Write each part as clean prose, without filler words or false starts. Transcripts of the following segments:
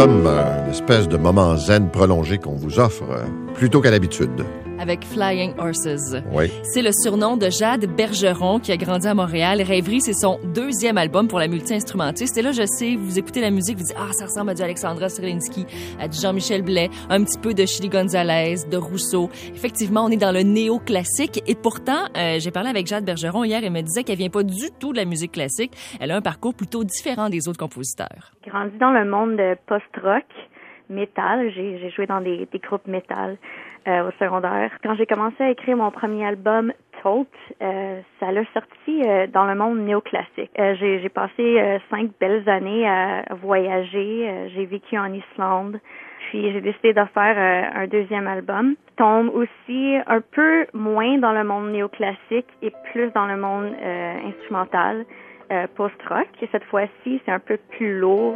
comme une espèce de moment zen prolongé qu'on vous offre, plutôt qu'à l'habitude. Avec Flying Horses. Oui. C'est le surnom de Jade Bergeron qui a grandi à Montréal. Rêverie, c'est son deuxième album pour la multi-instrumentiste. Et là, je sais, vous écoutez la musique, vous dites « Ah, ça ressemble à du Alexandra Srelinsky, à du Jean-Michel Blais, un petit peu de Chili Gonzalez, de Rousseau. » Effectivement, on est dans le néo-classique. Et pourtant, j'ai parlé avec Jade Bergeron hier, elle me disait qu'elle vient pas du tout de la musique classique. Elle a un parcours plutôt différent des autres compositeurs. J'ai grandi dans le monde de post-rock, métal. J'ai joué dans des groupes métal. Au secondaire. Quand j'ai commencé à écrire mon premier album, Taut, ça l'a sorti dans le monde néoclassique. J'ai passé 5 belles années à voyager. J'ai vécu en Islande. Puis j'ai décidé de faire un deuxième album. Tombe aussi un peu moins dans le monde néoclassique et plus dans le monde instrumental, post-rock. Et cette fois-ci, c'est un peu plus lourd.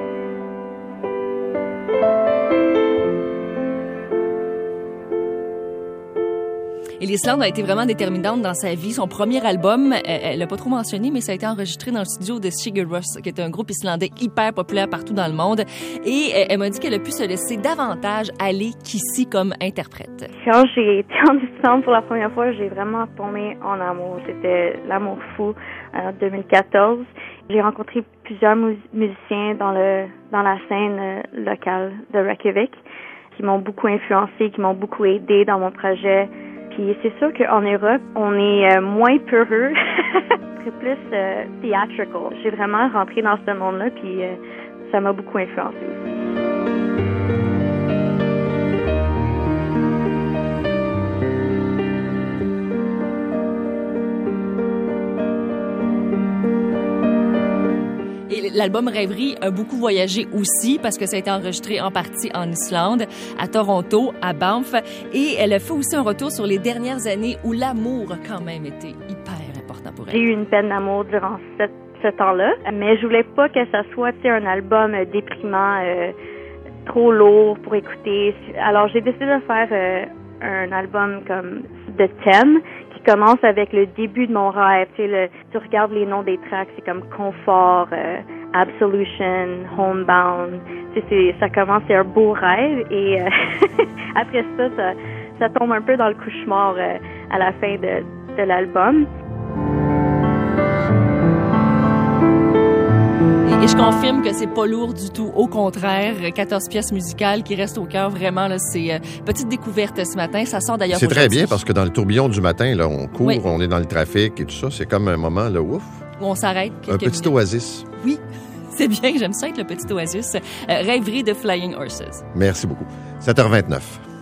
Et l'Islande a été vraiment déterminante dans sa vie. Son premier album, elle l'a pas trop mentionné, mais ça a été enregistré dans le studio de Sigur Rós, qui est un groupe islandais hyper populaire partout dans le monde. Et elle m'a dit qu'elle a pu se laisser davantage aller qu'ici comme interprète. Quand j'ai été en Islande pour la première fois, j'ai vraiment tombé en amour. C'était l'amour fou en 2014. J'ai rencontré plusieurs musiciens dans la scène locale de Reykjavik qui m'ont beaucoup influencé, qui m'ont beaucoup aidé dans mon projet. Puis c'est sûr qu'en Europe, on est moins peureux, très plus theatrical. J'ai vraiment rentré dans ce monde-là, puis ça m'a beaucoup influencé aussi. Et l'album Rêverie a beaucoup voyagé aussi parce que ça a été enregistré en partie en Islande, à Toronto, à Banff. Et elle a fait aussi un retour sur les dernières années où l'amour a quand même été hyper important pour elle. J'ai eu une peine d'amour durant ce temps-là, mais je voulais pas que ça soit un album déprimant, trop lourd pour écouter. Alors j'ai décidé de faire un album comme de thème qui commence avec le début de mon rêve. Tu regardes les noms des tracks, c'est comme Confort, Absolution, Homebound. Ça commence, c'est un beau rêve et après ça tombe un peu dans le cauchemar à la fin de l'album. Et je confirme que c'est pas lourd du tout. Au contraire, 14 pièces musicales qui restent au cœur. Vraiment, là, c'est petite découverte ce matin. Ça sort d'ailleurs. C'est très bien parce que dans le tourbillon du matin, là, on court, oui. On est dans le trafic et tout ça. C'est comme un moment, là, ouf. Où on s'arrête. Un petit oasis. Oui, c'est bien. J'aime ça être le petit oasis. Rêverie de Flying Horses. Merci beaucoup. 7h29.